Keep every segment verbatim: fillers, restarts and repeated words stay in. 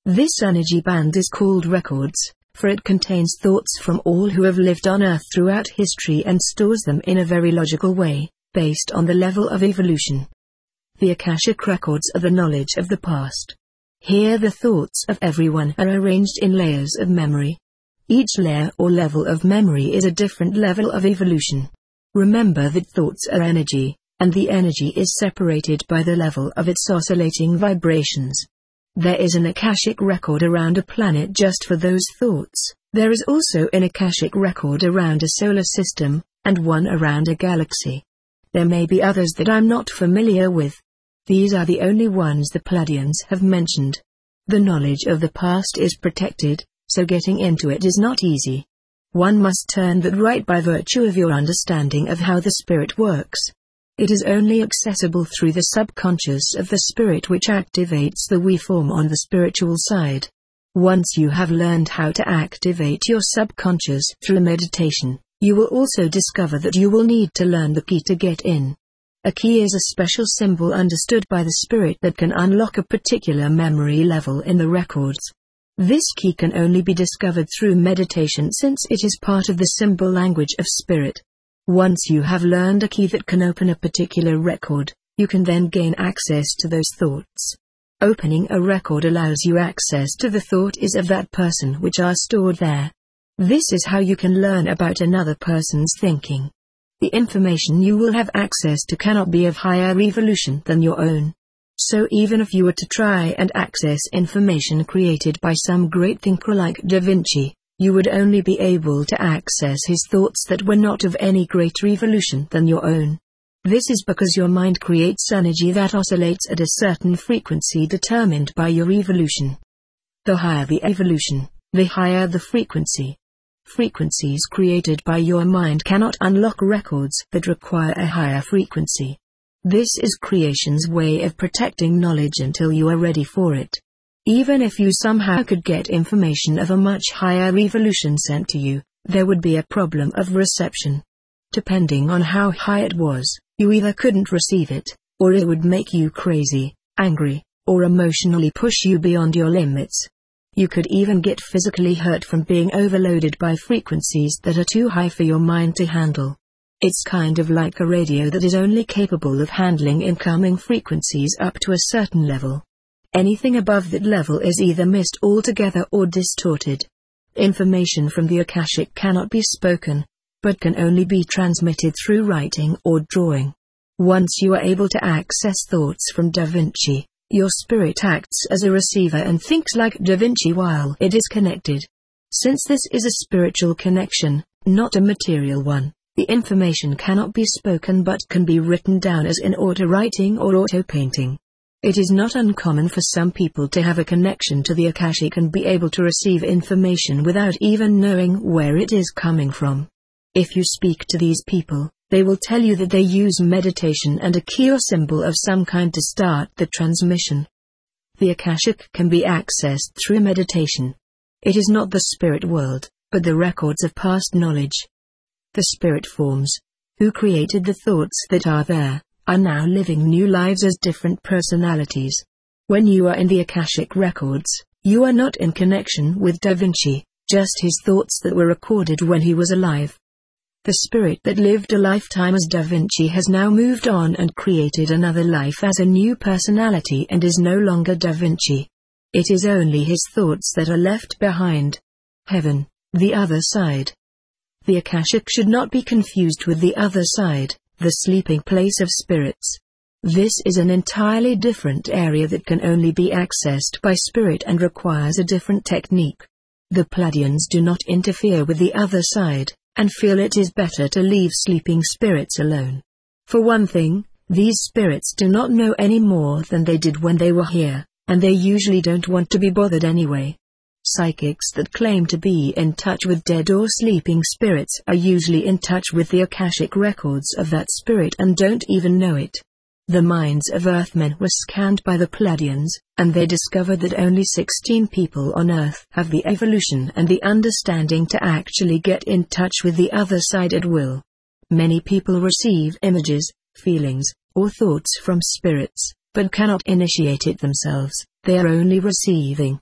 This energy band is called records, for it contains thoughts from all who have lived on Earth throughout history and stores them in a very logical way, based on the level of evolution. The Akashic records are the knowledge of the past. Here the thoughts of everyone are arranged in layers of memory. Each layer or level of memory is a different level of evolution. Remember that thoughts are energy, and the energy is separated by the level of its oscillating vibrations. There is an Akashic record around a planet just for those thoughts. There is also an Akashic record around a solar system, and one around a galaxy. There may be others that I'm not familiar with. These are the only ones the Pleiadians have mentioned. The knowledge of the past is protected, so getting into it is not easy. One must turn that right by virtue of your understanding of how the spirit works. It is only accessible through the subconscious of the spirit, which activates the we form on the spiritual side. Once you have learned how to activate your subconscious through meditation, you will also discover that you will need to learn the key to get in. A key is a special symbol understood by the spirit that can unlock a particular memory level in the records. This key can only be discovered through meditation, since it is part of the symbol language of spirit. Once you have learned a key that can open a particular record, you can then gain access to those thoughts. Opening a record allows you access to the thoughts of that person which are stored there. This is how you can learn about another person's thinking. The information you will have access to cannot be of higher evolution than your own. So even if you were to try and access information created by some great thinker like Da Vinci, you would only be able to access his thoughts that were not of any greater evolution than your own. This is because your mind creates energy that oscillates at a certain frequency determined by your evolution. The higher the evolution, the higher the frequency. Frequencies created by your mind cannot unlock records that require a higher frequency. This is creation's way of protecting knowledge until you are ready for it. Even if you somehow could get information of a much higher evolution sent to you, there would be a problem of reception. Depending on how high it was, you either couldn't receive it, or it would make you crazy, angry, or emotionally push you beyond your limits. You could even get physically hurt from being overloaded by frequencies that are too high for your mind to handle. It's kind of like a radio that is only capable of handling incoming frequencies up to a certain level. Anything above that level is either missed altogether or distorted. Information from the Akashic cannot be spoken, but can only be transmitted through writing or drawing. Once you are able to access thoughts from Da Vinci, your spirit acts as a receiver and thinks like Da Vinci while it is connected. Since this is a spiritual connection, not a material one, the information cannot be spoken but can be written down as in auto writing or auto painting. It is not uncommon for some people to have a connection to the Akashic and be able to receive information without even knowing where it is coming from. If you speak to these people, they will tell you that they use meditation and a key or symbol of some kind to start the transmission. The Akashic can be accessed through meditation. It is not the spirit world, but the records of past knowledge. The spirit forms, who created the thoughts that are there, are now living new lives as different personalities. When you are in the Akashic records, you are not in connection with Da Vinci, just his thoughts that were recorded when he was alive. The spirit that lived a lifetime as Da Vinci has now moved on and created another life as a new personality and is no longer Da Vinci. It is only his thoughts that are left behind. Heaven, the other side. The Akashic should not be confused with the other side, the sleeping place of spirits. This is an entirely different area that can only be accessed by spirit and requires a different technique. The Pleiadians do not interfere with the other side, and feel it is better to leave sleeping spirits alone. For one thing, these spirits do not know any more than they did when they were here, and they usually don't want to be bothered anyway. Psychics that claim to be in touch with dead or sleeping spirits are usually in touch with the Akashic records of that spirit and don't even know it. The minds of Earthmen were scanned by the Pleiadians, and they discovered that only sixteen people on Earth have the evolution and the understanding to actually get in touch with the other side at will. Many people receive images, feelings, or thoughts from spirits, but cannot initiate it themselves. They are only receiving.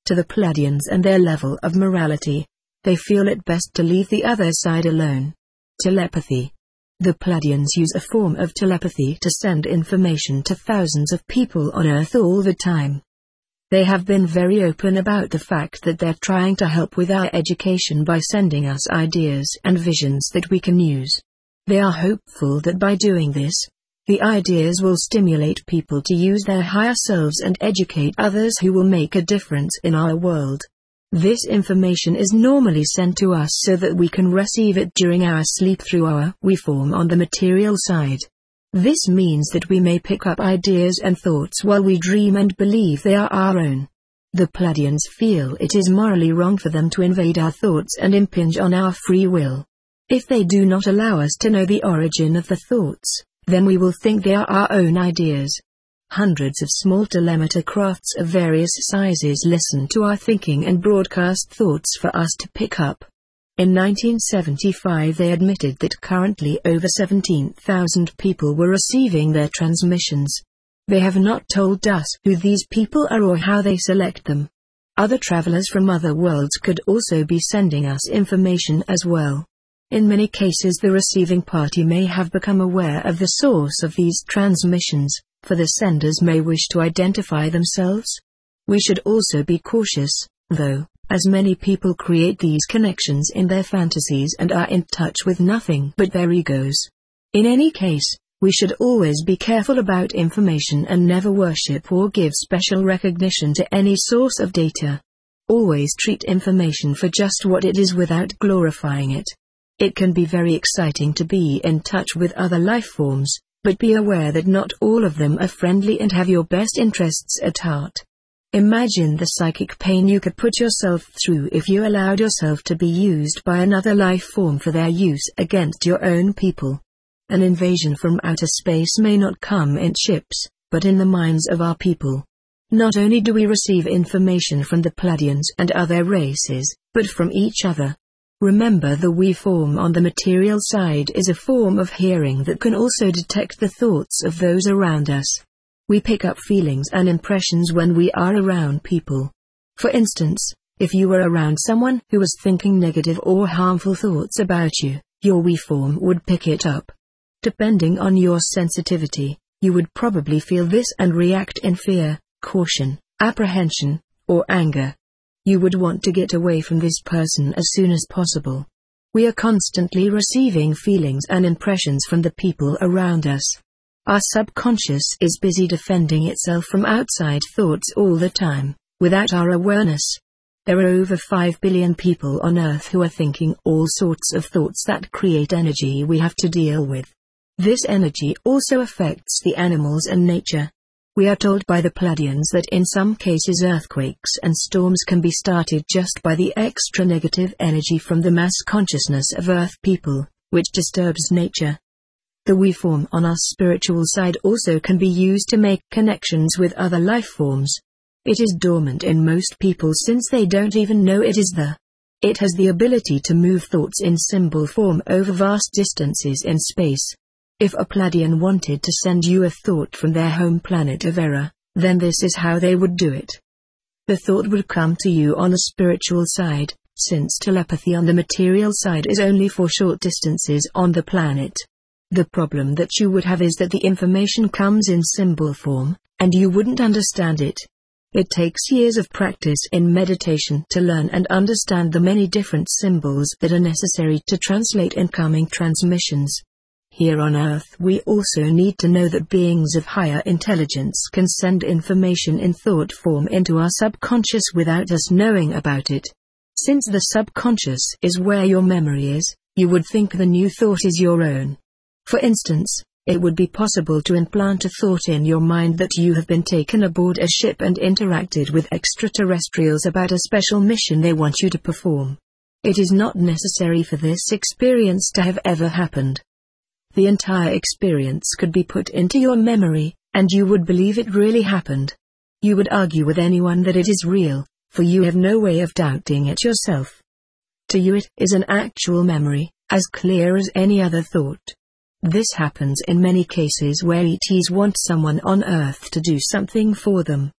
To the Pleiadians and their level of morality, they feel it best to leave the other side alone. Telepathy. The Pleiadians use a form of telepathy to send information to thousands of people on Earth all the time. They have been very open about the fact that they're trying to help with our education by sending us ideas and visions that we can use. They are hopeful that by doing this, the ideas will stimulate people to use their higher selves and educate others who will make a difference in our world. This information is normally sent to us so that we can receive it during our sleep through our we form on the material side. This means that we may pick up ideas and thoughts while we dream and believe they are our own. The Pleiadians feel it is morally wrong for them to invade our thoughts and impinge on our free will. If they do not allow us to know the origin of the thoughts, then we will think they are our own ideas. Hundreds of small telemeter crafts of various sizes listen to our thinking and broadcast thoughts for us to pick up. In nineteen seventy-five they admitted that currently over seventeen thousand people were receiving their transmissions. They have not told us who these people are or how they select them. Other travelers from other worlds could also be sending us information as well. In many cases the receiving party may have become aware of the source of these transmissions, for the senders may wish to identify themselves. We should also be cautious, though, as many people create these connections in their fantasies and are in touch with nothing but their egos. In any case, we should always be careful about information and never worship or give special recognition to any source of data. Always treat information for just what it is without glorifying it. It can be very exciting to be in touch with other life forms, but be aware that not all of them are friendly and have your best interests at heart. Imagine the psychic pain you could put yourself through if you allowed yourself to be used by another life form for their use against your own people. An invasion from outer space may not come in ships, but in the minds of our people. Not only do we receive information from the Pleiadians and other races, but from each other. Remember, the we form on the material side is a form of hearing that can also detect the thoughts of those around us. We pick up feelings and impressions when we are around people. For instance, if you were around someone who was thinking negative or harmful thoughts about you, your we form would pick it up. Depending on your sensitivity, you would probably feel this and react in fear, caution, apprehension, or anger. You would want to get away from this person as soon as possible. We are constantly receiving feelings and impressions from the people around us. Our subconscious is busy defending itself from outside thoughts all the time, without our awareness. There are over five billion people on Earth who are thinking all sorts of thoughts that create energy we have to deal with. This energy also affects the animals and nature. We are told by the Pleiadians that in some cases earthquakes and storms can be started just by the extra negative energy from the mass consciousness of Earth people, which disturbs nature. The we form on our spiritual side also can be used to make connections with other life forms. It is dormant in most people since they don't even know it is there. It has the ability to move thoughts in symbol form over vast distances in space. If a Pleiadian wanted to send you a thought from their home planet of error, then this is how they would do it. The thought would come to you on the spiritual side, since telepathy on the material side is only for short distances on the planet. The problem that you would have is that the information comes in symbol form, and you wouldn't understand it. It takes years of practice in meditation to learn and understand the many different symbols that are necessary to translate incoming transmissions. Here on Earth we also need to know that beings of higher intelligence can send information in thought form into our subconscious without us knowing about it. Since the subconscious is where your memory is, you would think the new thought is your own. For instance, it would be possible to implant a thought in your mind that you have been taken aboard a ship and interacted with extraterrestrials about a special mission they want you to perform. It is not necessary for this experience to have ever happened. The entire experience could be put into your memory, and you would believe it really happened. You would argue with anyone that it is real, for you have no way of doubting it yourself. To you it is an actual memory, as clear as any other thought. This happens in many cases where E Ts want someone on Earth to do something for them.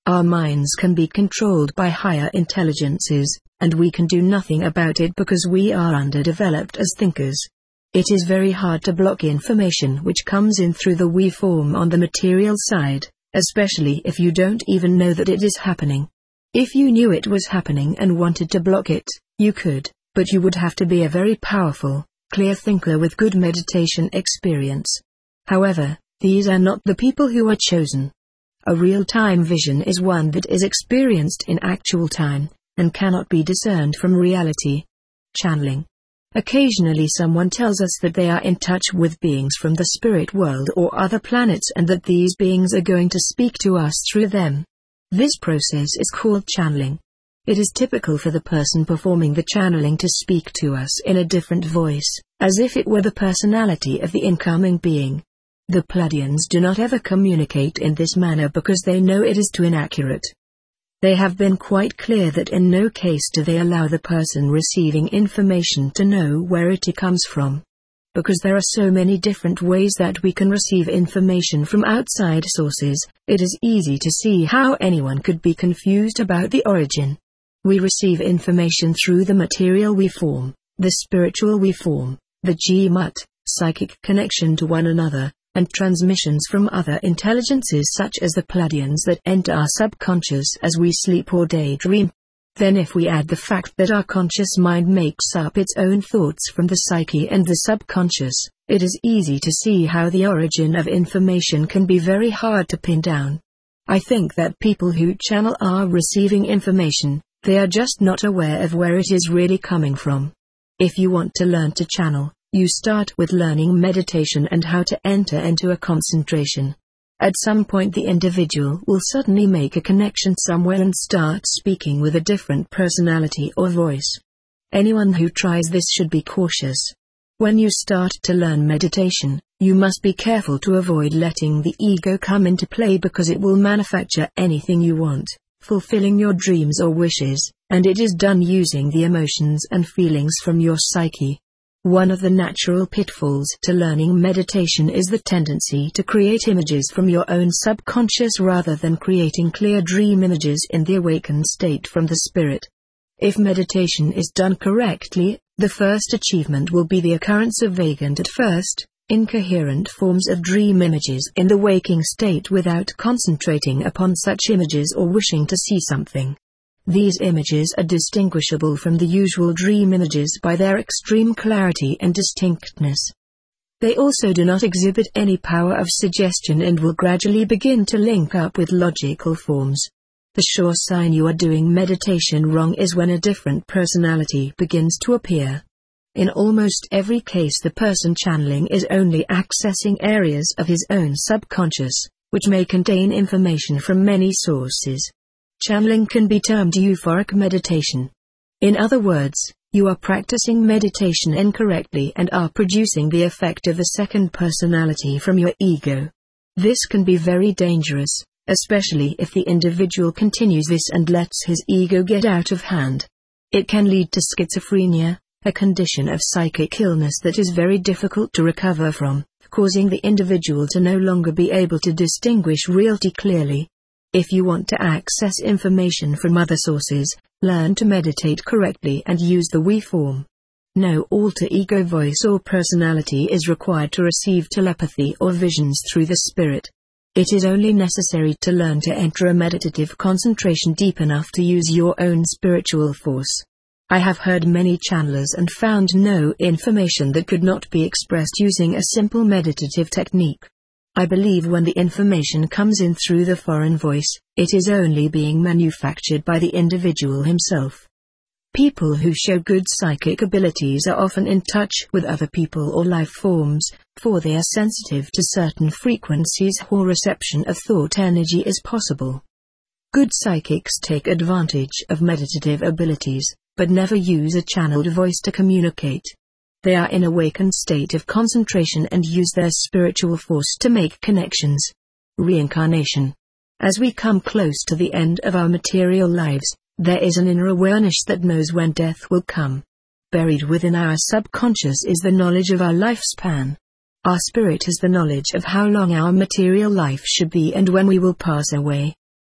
Our minds can be controlled by higher intelligences, and we can do nothing about it because we are underdeveloped as thinkers. It is very hard to block information which comes in through the we form on the material side, especially if you don't even know that it is happening. If you knew it was happening and wanted to block it, you could, but you would have to be a very powerful, clear thinker with good meditation experience. However, these are not the people who are chosen. A real-time vision is one that is experienced in actual time, and cannot be discerned from reality. Channeling. Occasionally someone tells us that they are in touch with beings from the spirit world or other planets and that these beings are going to speak to us through them. This process is called channeling. It is typical for the person performing the channeling to speak to us in a different voice, as if it were the personality of the incoming being. The Pleiadians do not ever communicate in this manner because they know it is too inaccurate. They have been quite clear that in no case do they allow the person receiving information to know where it comes from. Because there are so many different ways that we can receive information from outside sources, it is easy to see how anyone could be confused about the origin. We receive information through the material we form, the spiritual we form, the G-Mut, psychic connection to one another, and transmissions from other intelligences such as the Pleiadians that enter our subconscious as we sleep or daydream. Then if we add the fact that our conscious mind makes up its own thoughts from the psyche and the subconscious, it is easy to see how the origin of information can be very hard to pin down. I think that people who channel are receiving information, they are just not aware of where it is really coming from. If you want to learn to channel, you start with learning meditation and how to enter into a concentration. At some point the individual will suddenly make a connection somewhere and start speaking with a different personality or voice. Anyone who tries this should be cautious. When you start to learn meditation, you must be careful to avoid letting the ego come into play because it will manufacture anything you want, fulfilling your dreams or wishes, and it is done using the emotions and feelings from your psyche. One of the natural pitfalls to learning meditation is the tendency to create images from your own subconscious rather than creating clear dream images in the awakened state from the spirit. If meditation is done correctly, the first achievement will be the occurrence of vague and at first, incoherent forms of dream images in the waking state without concentrating upon such images or wishing to see something. These images are distinguishable from the usual dream images by their extreme clarity and distinctness. They also do not exhibit any power of suggestion and will gradually begin to link up with logical forms. The sure sign you are doing meditation wrong is when a different personality begins to appear. In almost every case the person channeling is only accessing areas of his own subconscious, which may contain information from many sources. Channeling can be termed euphoric meditation. In other words, you are practicing meditation incorrectly and are producing the effect of a second personality from your ego. This can be very dangerous, especially if the individual continues this and lets his ego get out of hand. It can lead to schizophrenia, a condition of psychic illness that is very difficult to recover from, causing the individual to no longer be able to distinguish reality clearly. If you want to access information from other sources, learn to meditate correctly and use the we form. No alter ego voice or personality is required to receive telepathy or visions through the spirit. It is only necessary to learn to enter a meditative concentration deep enough to use your own spiritual force. I have heard many channelers and found no information that could not be expressed using a simple meditative technique. I believe when the information comes in through the foreign voice, it is only being manufactured by the individual himself. People who show good psychic abilities are often in touch with other people or life forms, for they are sensitive to certain frequencies or reception of thought energy is possible. Good psychics take advantage of meditative abilities, but never use a channeled voice to communicate. They are in a awakened state of concentration and use their spiritual force to make connections. Reincarnation. As we come close to the end of our material lives, there is an inner awareness that knows when death will come. Buried within our subconscious is the knowledge of our lifespan. Our spirit has the knowledge of how long our material life should be and when we will pass away.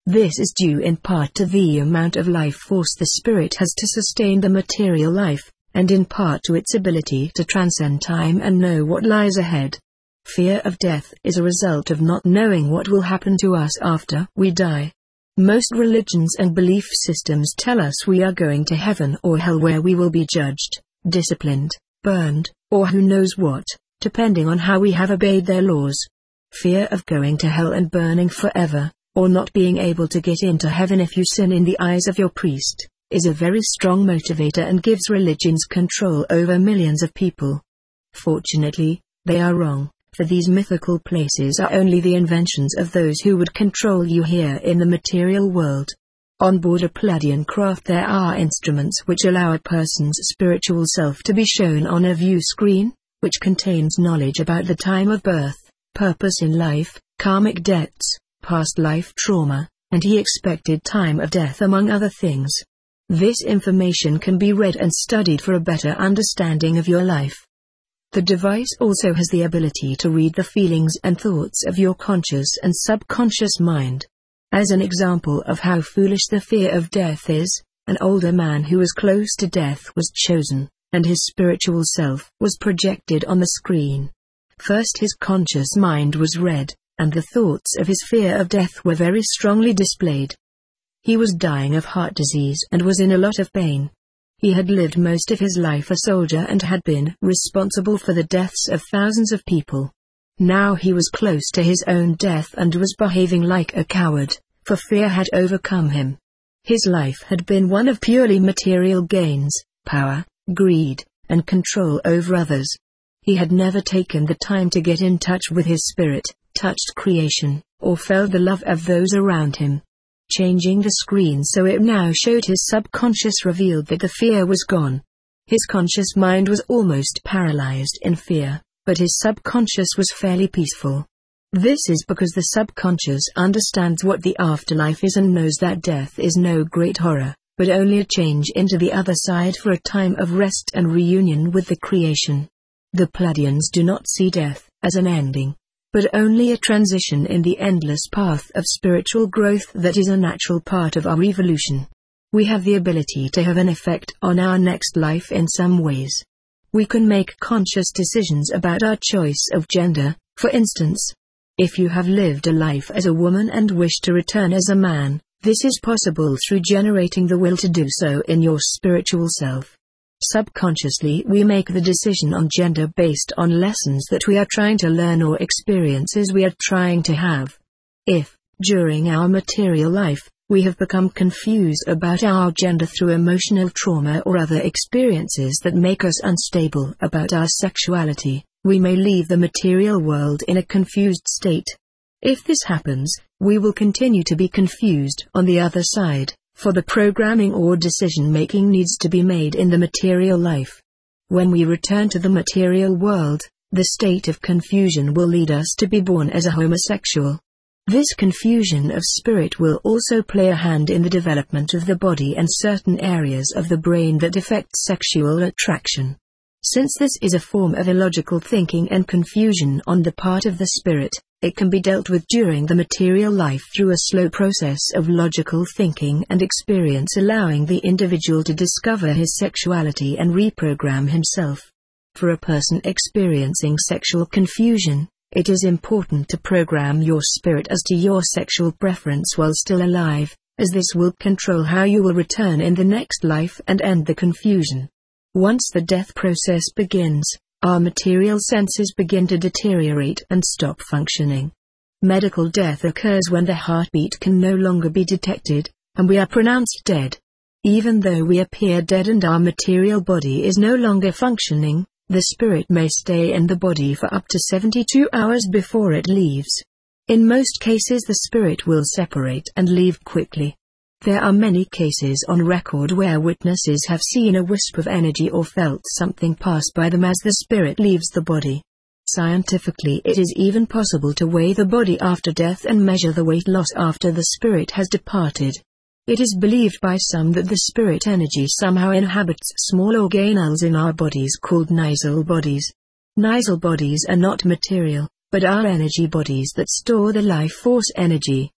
This is due in part to the amount of life force the spirit has to sustain the material life, and in part to its ability to transcend time and know what lies ahead. Fear of death is a result of not knowing what will happen to us after we die. Most religions and belief systems tell us we are going to heaven or hell, where we will be judged, disciplined, burned, or who knows what, depending on how we have obeyed their laws. Fear of going to hell and burning forever, or not being able to get into heaven if you sin in the eyes of your priest, is a very strong motivator and gives religions control over millions of people. Fortunately, they are wrong, for these mythical places are only the inventions of those who would control you here in the material world. On board a Pleiadian craft there are instruments which allow a person's spiritual self to be shown on a view screen, which contains knowledge about the time of birth, purpose in life, karmic debts, past life trauma, and the expected time of death, among other things. This information can be read and studied for a better understanding of your life. The device also has the ability to read the feelings and thoughts of your conscious and subconscious mind. As an example of how foolish the fear of death is, an older man who was close to death was chosen, and his spiritual self was projected on the screen. First his conscious mind was read, and the thoughts of his fear of death were very strongly displayed. He was dying of heart disease and was in a lot of pain. He had lived most of his life a soldier and had been responsible for the deaths of thousands of people. Now he was close to his own death and was behaving like a coward, for fear had overcome him. His life had been one of purely material gains, power, greed, and control over others. He had never taken the time to get in touch with his spirit, touched creation, or felt the love of those around him. Changing the screen so it now showed his subconscious revealed that the fear was gone. His conscious mind was almost paralyzed in fear, but his subconscious was fairly peaceful. This is because the subconscious understands what the afterlife is and knows that death is no great horror, but only a change into the other side for a time of rest and reunion with the creation. The Pleiadians do not see death as an ending, but only a transition in the endless path of spiritual growth that is a natural part of our evolution. We have the ability to have an effect on our next life in some ways. We can make conscious decisions about our choice of gender, for instance. If you have lived a life as a woman and wish to return as a man, this is possible through generating the will to do so in your spiritual self. Subconsciously we make the decision on gender based on lessons that we are trying to learn or experiences we are trying to have. If, during our material life, we have become confused about our gender through emotional trauma or other experiences that make us unstable about our sexuality, we may leave the material world in a confused state. If this happens, we will continue to be confused on the other side, for the programming or decision-making needs to be made in the material life. When we return to the material world, the state of confusion will lead us to be born as a homosexual. This confusion of spirit will also play a hand in the development of the body and certain areas of the brain that affect sexual attraction. Since this is a form of illogical thinking and confusion on the part of the spirit, it can be dealt with during the material life through a slow process of logical thinking and experience, allowing the individual to discover his sexuality and reprogram himself. For a person experiencing sexual confusion, it is important to program your spirit as to your sexual preference while still alive, as this will control how you will return in the next life and end the confusion. Once the death process begins, our material senses begin to deteriorate and stop functioning. Medical death occurs when the heartbeat can no longer be detected, and we are pronounced dead. Even though we appear dead and our material body is no longer functioning, the spirit may stay in the body for up to seventy-two hours before it leaves. In most cases the spirit will separate and leave quickly. There are many cases on record where witnesses have seen a wisp of energy or felt something pass by them as the spirit leaves the body. Scientifically, it is even possible to weigh the body after death and measure the weight loss after the spirit has departed. It is believed by some that the spirit energy somehow inhabits small organelles in our bodies called Nizal bodies. Nizal bodies are not material, but are energy bodies that store the life force energy.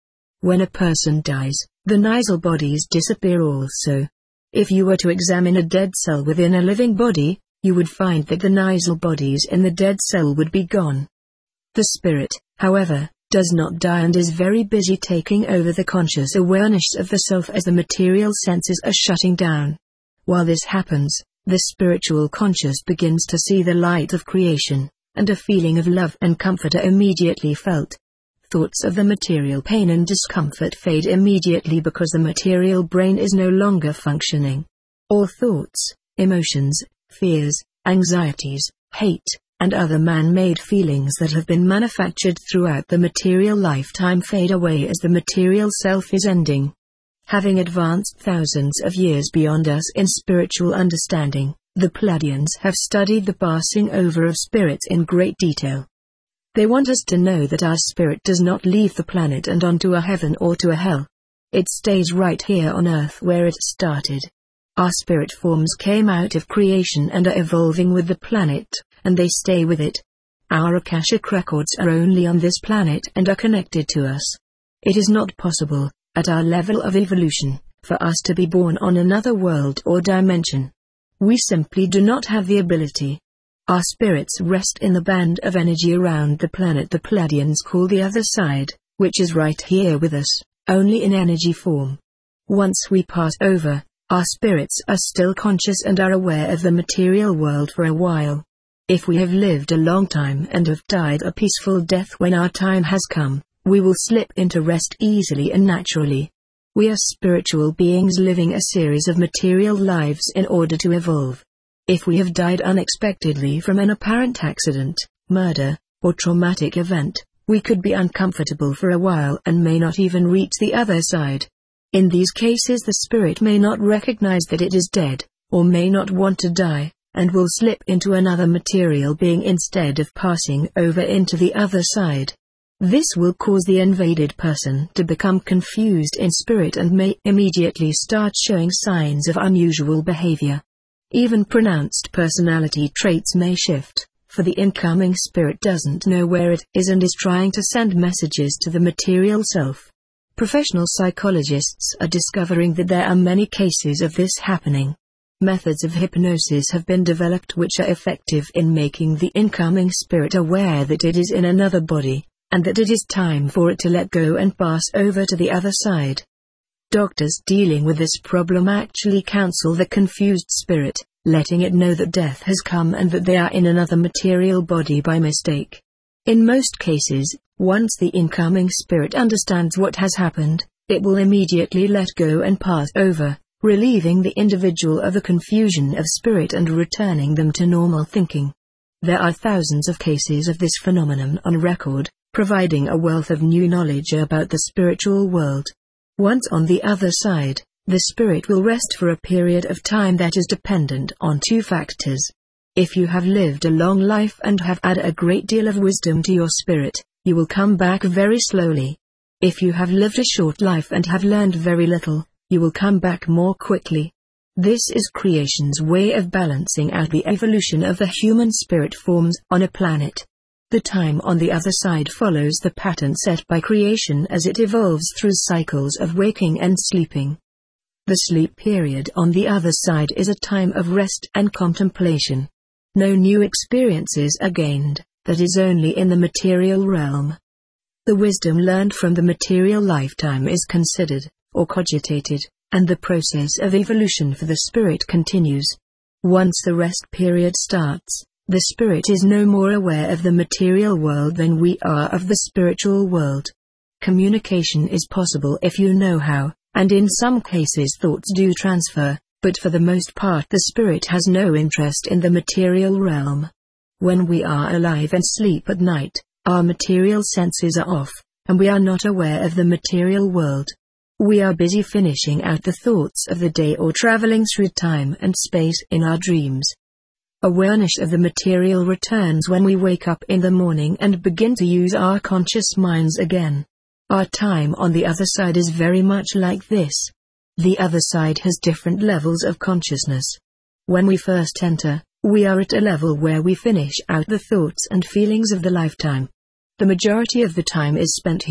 When a person dies, the nasal bodies disappear also. If you were to examine a dead cell within a living body, you would find that the nasal bodies in the dead cell would be gone. The spirit, however, does not die and is very busy taking over the conscious awareness of the self as the material senses are shutting down. While this happens, the spiritual conscious begins to see the light of creation, and a feeling of love and comfort are immediately felt. Thoughts of the material pain and discomfort fade immediately because the material brain is no longer functioning. All thoughts, emotions, fears, anxieties, hate, and other man-made feelings that have been manufactured throughout the material lifetime fade away as the material self is ending. Having advanced thousands of years beyond us in spiritual understanding, the Pleiadians have studied the passing over of spirits in great detail. They want us to know that our spirit does not leave the planet and onto a heaven or to a hell. It stays right here on Earth where it started. Our spirit forms came out of creation and are evolving with the planet, and they stay with it. Our Akashic records are only on this planet and are connected to us. It is not possible, at our level of evolution, for us to be born on another world or dimension. We simply do not have the ability. Our spirits rest in the band of energy around the planet the Pleiadians call the other side, which is right here with us, only in energy form. Once we pass over, our spirits are still conscious and are aware of the material world for a while. If we have lived a long time and have died a peaceful death when our time has come, we will slip into rest easily and naturally. We are spiritual beings living a series of material lives in order to evolve. If we have died unexpectedly from an apparent accident, murder, or traumatic event, we could be uncomfortable for a while and may not even reach the other side. In these cases the spirit may not recognize that it is dead, or may not want to die, and will slip into another material being instead of passing over into the other side. This will cause the invaded person to become confused in spirit and may immediately start showing signs of unusual behavior. Even pronounced personality traits may shift, for the incoming spirit doesn't know where it is and is trying to send messages to the material self. Professional psychologists are discovering that there are many cases of this happening. Methods of hypnosis have been developed which are effective in making the incoming spirit aware that it is in another body, and that it is time for it to let go and pass over to the other side. Doctors dealing with this problem actually counsel the confused spirit, letting it know that death has come and that they are in another material body by mistake. In most cases, once the incoming spirit understands what has happened, it will immediately let go and pass over, relieving the individual of the confusion of spirit and returning them to normal thinking. There are thousands of cases of this phenomenon on record, providing a wealth of new knowledge about the spiritual world. Once on the other side, the spirit will rest for a period of time that is dependent on two factors. If you have lived a long life and have added a great deal of wisdom to your spirit, you will come back very slowly. If you have lived a short life and have learned very little, you will come back more quickly. This is creation's way of balancing out the evolution of the human spirit forms on a planet. The time on the other side follows the pattern set by creation as it evolves through cycles of waking and sleeping. The sleep period on the other side is a time of rest and contemplation. No new experiences are gained, that is only in the material realm. The wisdom learned from the material lifetime is considered, or cogitated, and the process of evolution for the spirit continues. Once the rest period starts, the spirit is no more aware of the material world than we are of the spiritual world. Communication is possible if you know how, and in some cases thoughts do transfer, but for the most part the spirit has no interest in the material realm. When we are alive and sleep at night, our material senses are off, and we are not aware of the material world. We are busy finishing out the thoughts of the day or traveling through time and space in our dreams. Awareness of the material returns when we wake up in the morning and begin to use our conscious minds again. Our time on the other side is very much like this. The other side has different levels of consciousness. When we first enter, we are at a level where we finish out the thoughts and feelings of the lifetime. The majority of the time is spent here,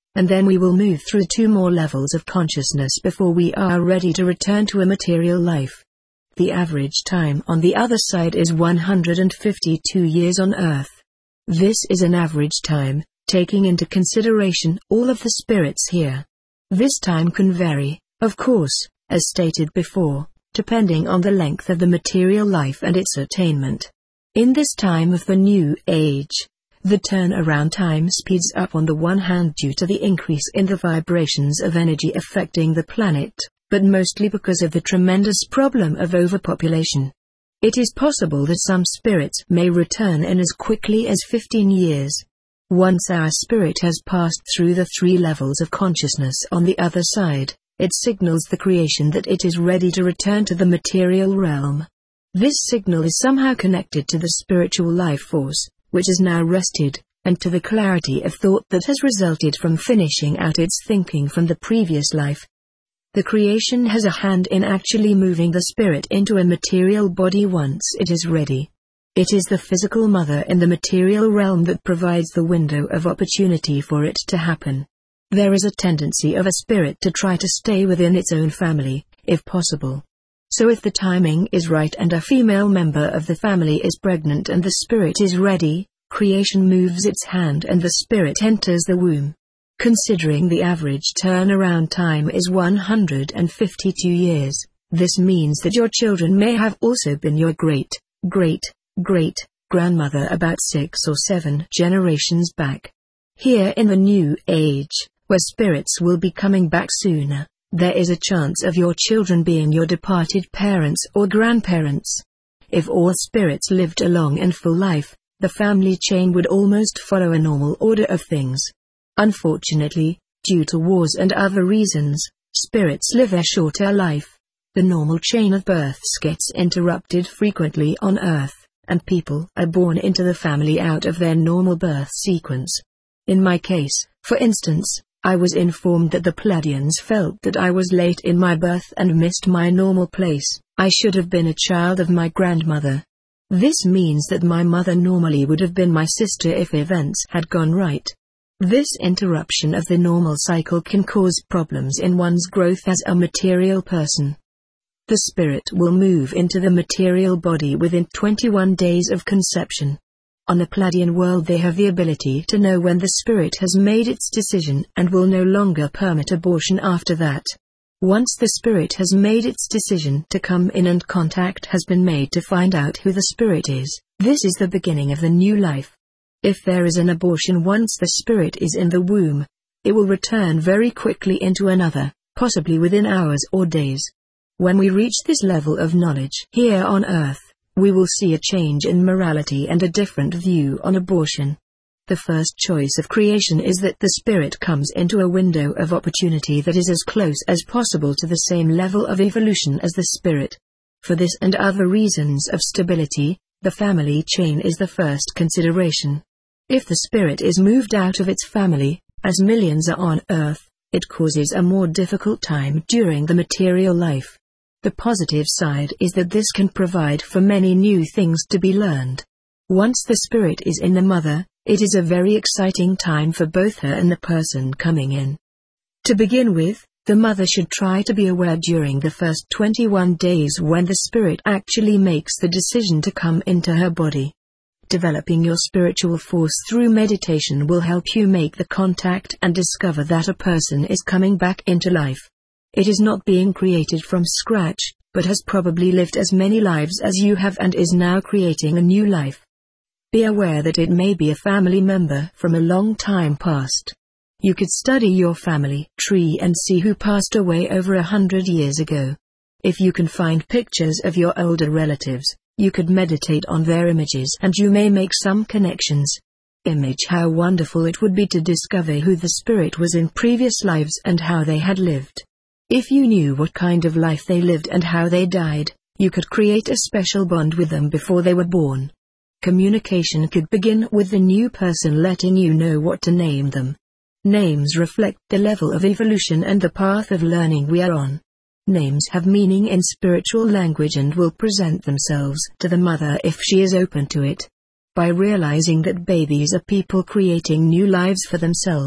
and then we will move through two more levels of consciousness before we are ready to return to a material life. The average time on the other side is one hundred fifty-two years on Earth. This is an average time, taking into consideration all of the spirits here. This time can vary, of course, as stated before, depending on the length of the material life and its attainment. In this time of the New Age, the turnaround time speeds up on the one hand due to the increase in the vibrations of energy affecting the planet, but mostly because of the tremendous problem of overpopulation. It is possible that some spirits may return in as quickly as fifteen years. Once our spirit has passed through the three levels of consciousness on the other side, it signals the creation that it is ready to return to the material realm. This signal is somehow connected to the spiritual life force, which is now rested, and to the clarity of thought that has resulted from finishing out its thinking from the previous life. The creation has a hand in actually moving the spirit into a material body once it is ready. It is the physical mother in the material realm that provides the window of opportunity for it to happen. There is a tendency of a spirit to try to stay within its own family, if possible. So if the timing is right and a female member of the family is pregnant and the spirit is ready, creation moves its hand and the spirit enters the womb. Considering the average turnaround time is one hundred fifty-two years, this means that your children may have also been your great, great, great, grandmother about six or seven generations back. Here in the New Age, where spirits will be coming back sooner, there is a chance of your children being your departed parents or grandparents. If all spirits lived a long and full life, the family chain would almost follow a normal order of things. Unfortunately, due to wars and other reasons, spirits live a shorter life. The normal chain of births gets interrupted frequently on Earth, and people are born into the family out of their normal birth sequence. In my case, for instance, I was informed that the Pleiadians felt that I was late in my birth and missed my normal place. I should have been a child of my grandmother. This means that my mother normally would have been my sister if events had gone right. This interruption of the normal cycle can cause problems in one's growth as a material person. The spirit will move into the material body within twenty-one days of conception. On the Pleiadian world they have the ability to know when the spirit has made its decision and will no longer permit abortion after that. Once the spirit has made its decision to come in and contact has been made to find out who the spirit is, this is the beginning of the new life. If there is an abortion once the spirit is in the womb, it will return very quickly into another, possibly within hours or days. When we reach this level of knowledge here on Earth, we will see a change in morality and a different view on abortion. The first choice of creation is that the spirit comes into a window of opportunity that is as close as possible to the same level of evolution as the spirit. For this and other reasons of stability, the family chain is the first consideration. If the spirit is moved out of its family, as millions are on Earth, it causes a more difficult time during the material life. The positive side is that this can provide for many new things to be learned. Once the spirit is in the mother, it is a very exciting time for both her and the person coming in. To begin with, the mother should try to be aware during the first twenty-one days when the spirit actually makes the decision to come into her body. Developing your spiritual force through meditation will help you make the contact and discover that a person is coming back into life. It is not being created from scratch, but has probably lived as many lives as you have and is now creating a new life. Be aware that it may be a family member from a long time past. You could study your family tree and see who passed away over a hundred years ago. If you can find pictures of your older relatives, you could meditate on their images and you may make some connections. Image how wonderful it would be to discover who the spirit was in previous lives and how they had lived. If you knew what kind of life they lived and how they died, you could create a special bond with them before they were born. Communication could begin with the new person letting you know what to name them. Names reflect the level of evolution and the path of learning we are on. Names have meaning in spiritual language and will present themselves to the mother if she is open to it. By realizing that babies are people creating new lives for themselves,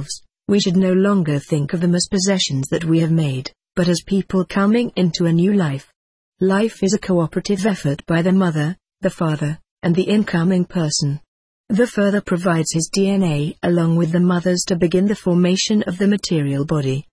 We should no longer think of them as possessions that we have made, but as people coming into a new life. Life is a cooperative effort by the mother, the father, and the incoming person. The father provides his D N A along with the mother's to begin the formation of the material body.